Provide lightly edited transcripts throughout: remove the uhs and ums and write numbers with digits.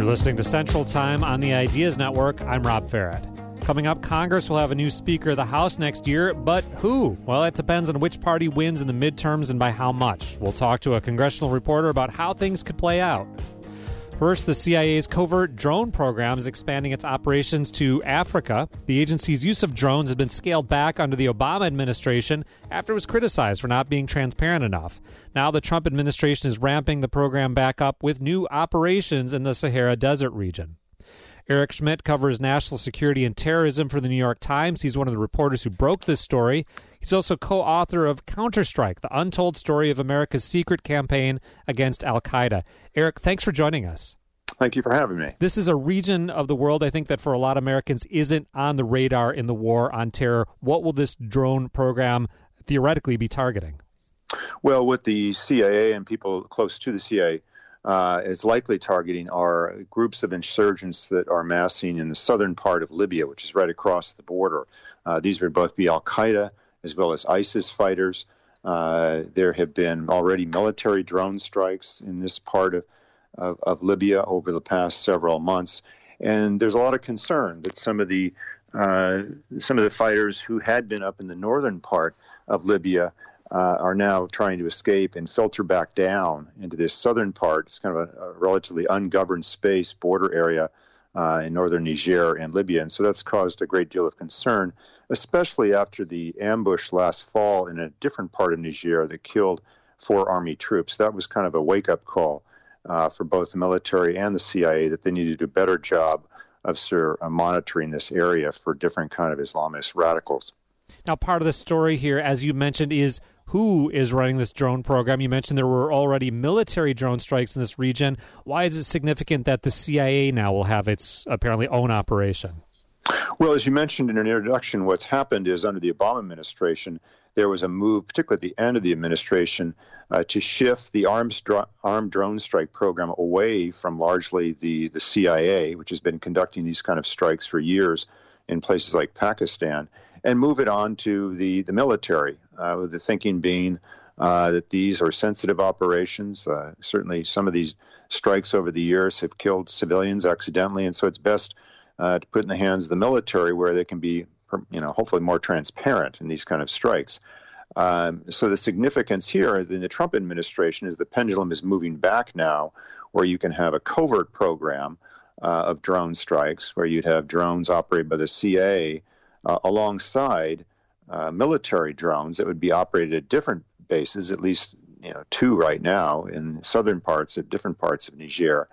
You're listening to Central Time on the Ideas Network. I'm Rob Farrett. Coming up, Congress will have a new Speaker of the House next year, but who? Well, it depends on which party wins in the midterms and by how much. We'll talk to a congressional reporter about how things could play out. First, the CIA's covert drone program is expanding its operations to Africa. The agency's use of drones had been scaled back under the Obama administration after it was criticized for not being transparent enough. Now the Trump administration is ramping the program back up with new operations in the Sahara Desert region. Eric Schmidt covers national security and terrorism for the New York Times. He's one of the reporters who broke this story. He's also co-author of Counterstrike, the untold story of America's secret campaign against al-Qaeda. Eric, thanks for joining us. Thank you for having me. This is a region of the world, I think, that for a lot of Americans isn't on the radar in the war on terror. What will this drone program theoretically be targeting? Well, what the CIA and people close to the CIA is likely targeting are groups of insurgents that are massing in the southern part of Libya, which is right across the border. These would both be al-Qaeda as well as ISIS fighters. There have been already military drone strikes in this part of Libya over the past several months, and there's a lot of concern that some of the fighters who had been up in the northern part of Libya are now trying to escape and filter back down into this southern part. It's kind of a relatively ungoverned space border area in northern Niger and Libya, and so that's caused a great deal of concern, especially after the ambush last fall in a different part of Niger that killed 4 Army troops. That was kind of a wake-up call for both the military and the CIA that they needed to do a better job of monitoring this area for different kind of Islamist radicals. Now, part of the story here, as you mentioned, is who is running this drone program. You mentioned there were already military drone strikes in this region. Why is it significant that the CIA now will have its apparently own operation? Well, as you mentioned in an introduction, what's happened is under the Obama administration, there was a move, particularly at the end of the administration, to shift the armed drone strike program away from largely the CIA, which has been conducting these kind of strikes for years in places like Pakistan, and move it on to the military, with the thinking being that these are sensitive operations. Certainly some of these strikes over the years have killed civilians accidentally, and so it's best to put in the hands of the military where they can be, hopefully more transparent in these kind of strikes. So the significance here in the Trump administration is the pendulum is moving back now, where you can have a covert program of drone strikes, where you'd have drones operated by the CIA alongside military drones that would be operated at different bases, at least 2 right now in southern parts of different parts of Niger.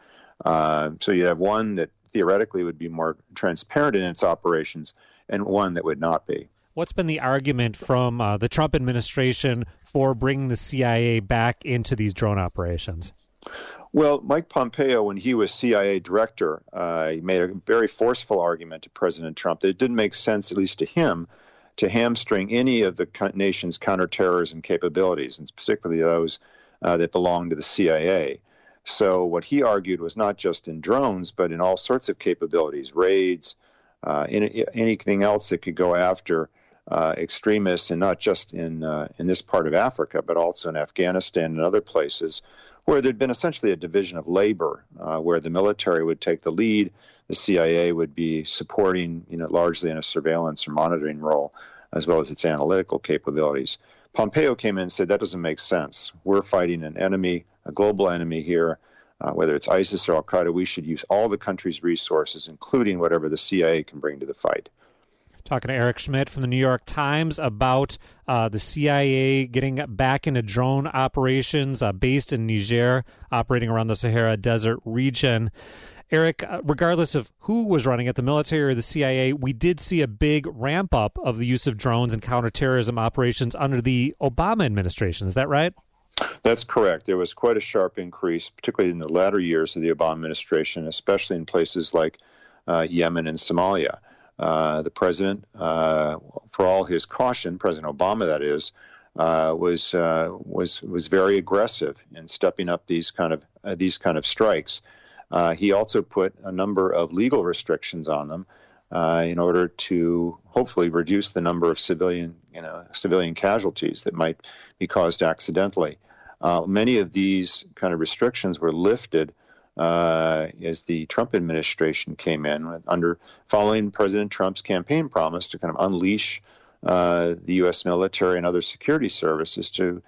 So you'd have one that theoretically would be more transparent in its operations and one that would not be. What's been the argument from the Trump administration for bringing the CIA back into these drone operations? Well, Mike Pompeo, when he was CIA director, he made a very forceful argument to President Trump that it didn't make sense, at least to him, to hamstring any of the nation's counterterrorism capabilities, and particularly those that belong to the CIA. So what he argued was not just in drones, but in all sorts of capabilities, raids, anything else that could go after extremists, and not just in this part of Africa, but also in Afghanistan and other places, where there'd been essentially a division of labor, where the military would take the lead, the CIA would be supporting, largely in a surveillance or monitoring role, as well as its analytical capabilities. Pompeo came in and said that doesn't make sense. We're fighting an enemy, a global enemy here, whether it's ISIS or al-Qaeda. We should use all the country's resources, including whatever the CIA can bring to the fight. Talking to Eric Schmidt from the New York Times about the CIA getting back into drone operations based in Niger, operating around the Sahara Desert region. Eric, regardless of who was running it, the military or the CIA, we did see a big ramp up of the use of drones and counterterrorism operations under the Obama administration. Is that right? That's correct. There was quite a sharp increase, particularly in the latter years of the Obama administration, especially in places like Yemen and Somalia. The president, for all his caution, President Obama, that is, was very aggressive in stepping up these kind of strikes. He also put a number of legal restrictions on them in order to hopefully reduce the number of civilian casualties that might be caused accidentally. Many of these kind of restrictions were lifted as the Trump administration came in, following President Trump's campaign promise to kind of unleash the U.S. military and other security services to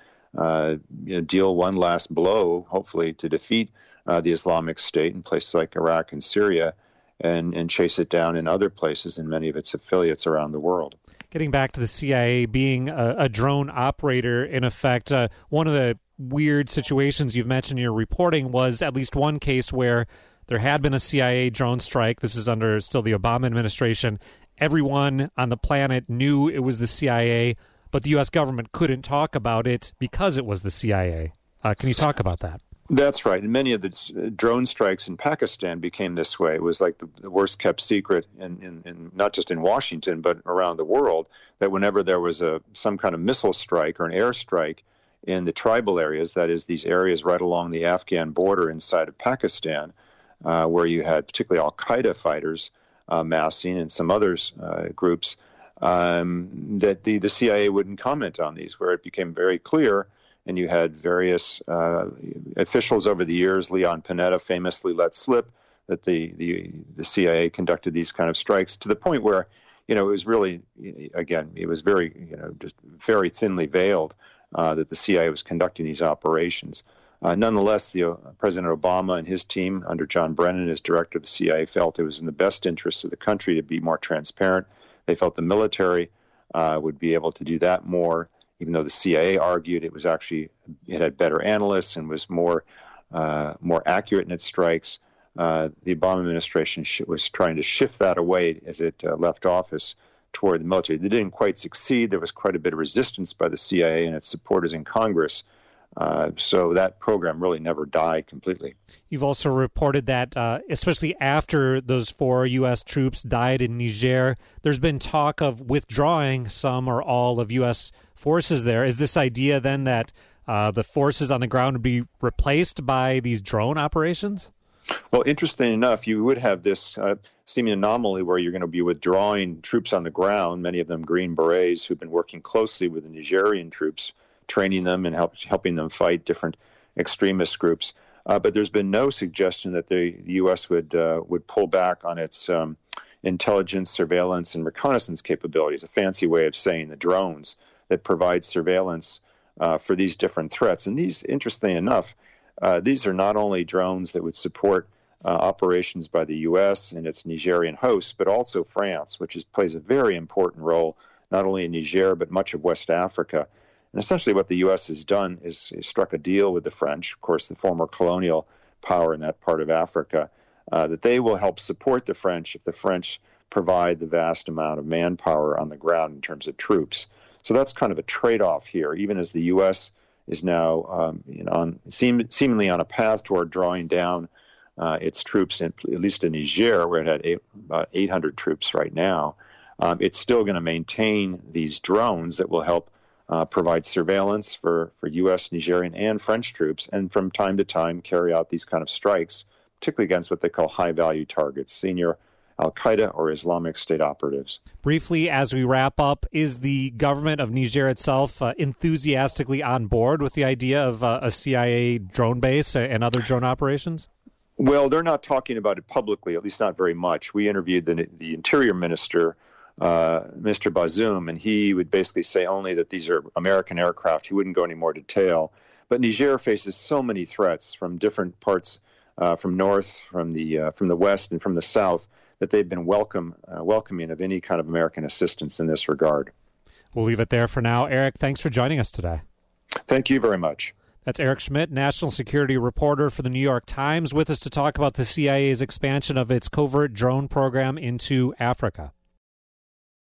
deal one last blow, hopefully to defeat the Islamic State in places like Iraq and Syria, and chase it down in other places in many of its affiliates around the world. Getting back to the CIA being a drone operator, in effect, one of the weird situations you've mentioned in your reporting was at least one case where there had been a CIA drone strike. This is under still the Obama administration. Everyone on the planet knew it was the CIA, but the U.S. government couldn't talk about it because it was the CIA. Can you talk about that? That's right. And many of the drone strikes in Pakistan became this way. It was like the worst kept secret, in not just in Washington, but around the world, that whenever there was some kind of missile strike or an air strike in the tribal areas, that is, these areas right along the Afghan border inside of Pakistan, where you had particularly al-Qaeda fighters massing and some others groups, that the CIA wouldn't comment on these, where it became very clear. And you had various officials over the years. Leon Panetta famously let slip that the CIA conducted these kind of strikes, to the point where, it was really, again, it was very, just very thinly veiled that the CIA was conducting these operations. Nonetheless, President Obama and his team, under John Brennan as director of the CIA, felt it was in the best interest of the country to be more transparent. They felt the military would be able to do that more. Even though the CIA argued it had better analysts and was more accurate in its strikes, the Obama administration was trying to shift that away as it left office toward the military. They didn't quite succeed. There was quite a bit of resistance by the CIA and its supporters in Congress. So that program really never died completely. You've also reported that, especially after those 4 U.S. troops died in Niger, there's been talk of withdrawing some or all of U.S. forces there. Is this idea then that the forces on the ground would be replaced by these drone operations? Well, interesting enough, you would have this seeming anomaly where you're going to be withdrawing troops on the ground, many of them Green Berets who've been working closely with the Nigerian troops, training them and helping them fight different extremist groups. But there's been no suggestion that the U.S. would pull back on its intelligence, surveillance, and reconnaissance capabilities, a fancy way of saying the drones that provide surveillance for these different threats. And these, interestingly enough, these are not only drones that would support operations by the U.S. and its Nigerian hosts, but also France, which plays a very important role not only in Niger, but much of West Africa. And essentially what the U.S. has done is struck a deal with the French, of course, the former colonial power in that part of Africa, that they will help support the French if the French provide the vast amount of manpower on the ground in terms of troops. So that's kind of a trade-off here, even as the U.S. is now seemingly on a path toward drawing down its troops, at least in Niger, where it had about 800 troops right now. It's still going to maintain these drones that will help provide surveillance for U.S., Nigerian, and French troops, and from time to time carry out these kind of strikes, particularly against what they call high-value targets, senior al-Qaeda or Islamic State operatives. Briefly, as we wrap up, is the government of Niger itself enthusiastically on board with the idea of a CIA drone base and other drone operations? Well, they're not talking about it publicly, at least not very much. We interviewed the Interior Minister, Mr. Bazoum, and he would basically say only that these are American aircraft. He wouldn't go into more detail. But Niger faces so many threats from different parts, from north, from the west, and from the south, that they've been welcoming of any kind of American assistance in this regard. We'll leave it there for now. Eric, thanks for joining us today. Thank you very much. That's Eric Schmidt, national security reporter for the New York Times, with us to talk about the CIA's expansion of its covert drone program into Africa.